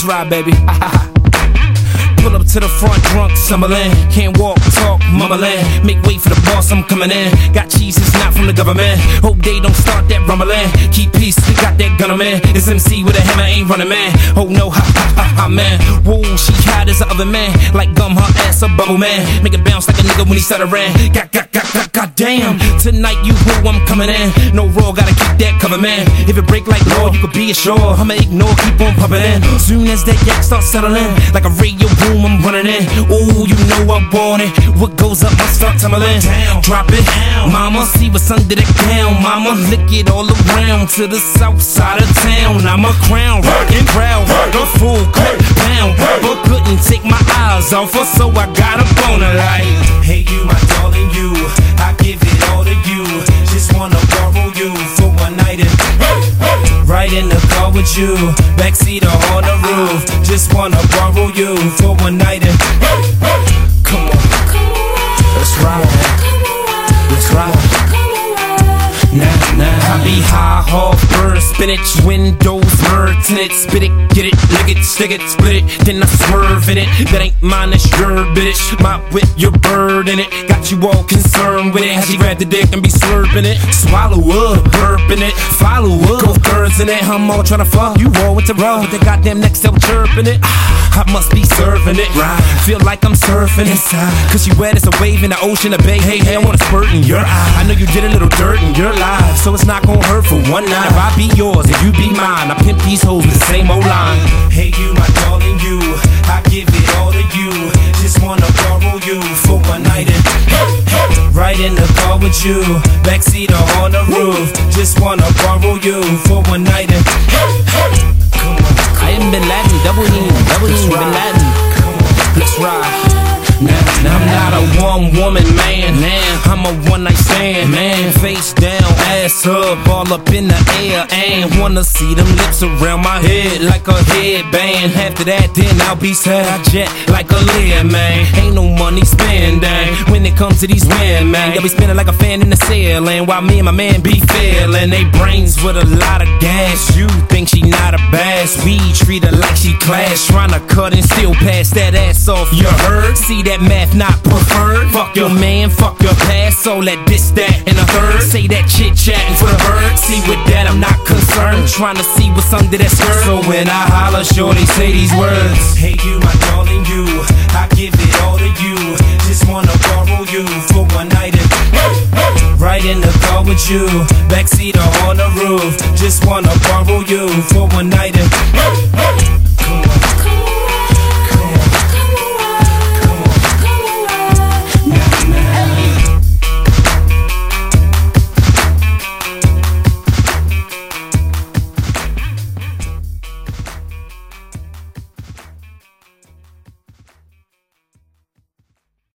Let's ride, baby. Pull up to the front drunk, Summerlin. Can't walk, talk, mumbling. Make way for the boss, I'm coming in. Got cheese, it's not from the government. Hope they don't start that rumbling. Keep peace, we got that gunner, man. It's MC with a hammer, ain't running, man. Oh no, ha ha ha ha, man. Whoa, she hot as the other man. Like gum, her ass a bubble, man. Make it bounce like a nigga when he stuttering. God damn. Tonight you who I'm coming in. No raw, gotta keep that cover, man. If it break like law, you could be assured. I'ma ignore, keep on pumping in. Soon as that yak starts settling, like a radio boom, I'm running in. Ooh, you know I want it. What goes up must start tumbling. Drop it, mama, see what's under that gown. Mama, lick it all around to the south side of town. I'm a crown, rockin' proud, a full clip pound, but couldn't take my eyes off her, so I got up on her like, hey you, my darling, you, I give it all to you. Just wanna borrow you for one night and right in the car with you, backseat or on the roof. Just wanna borrow you for one night and come on, let's ride, let's ride. Nah, I be high, hog, bird, spinach, windows, bird, tinted, spit it, get it, lick it, stick it, split it, then I swerve in it. That ain't mine, that's your bitch. My whip, your bird in it. Got you all concerned with it. How she grab the dick and be slurping it. Swallow up, burping it, follow up, go birds in it. I'm all tryna fuck you all with the rub, with the goddamn next level chirping it. I must be serving it, right? Feel like I'm surfing inside, cause she wet as a wave in the ocean of bay. Hey, I wanna spurt in your eye. I know you did a little dirt in your life, so it's not gon' hurt for one night. If I be yours and you be mine, I pimp these hoes with the same old line. Hey you, my darling, you, I give it all to you. Just wanna borrow you for one night and right in the car with you, backseat or on the roof. Just wanna borrow you for one night and come on. I am Bin Laden, double E, Bin Laden. Let's ride. Now I'm not a one-woman man, I'm a one-night stand, man. Face down, ass up, all up in the air, and wanna see them lips around my head like a headband. After that, then I'll be sad, jet like a lid, man. Ain't no money spending when it comes to these women, man. They'll be spinning like a fan in the ceiling, while me and my man be feeling they brains with a lot of gas. You think she not a bass? We treat her like she class, tryna cut and still pass that ass off. You heard? See that math not preferred. Fuck your man, fuck your past, so let this, that, and a third. Say that chit-chatting for the birds. See with that I'm not concerned, trying to see what's under that skirt. So when I holler, shorty say these words. Hey you, my darling, you, I give it all to you. Just wanna borrow you for one night and right in the car with you, backseat or on the roof. Just wanna borrow you for one night and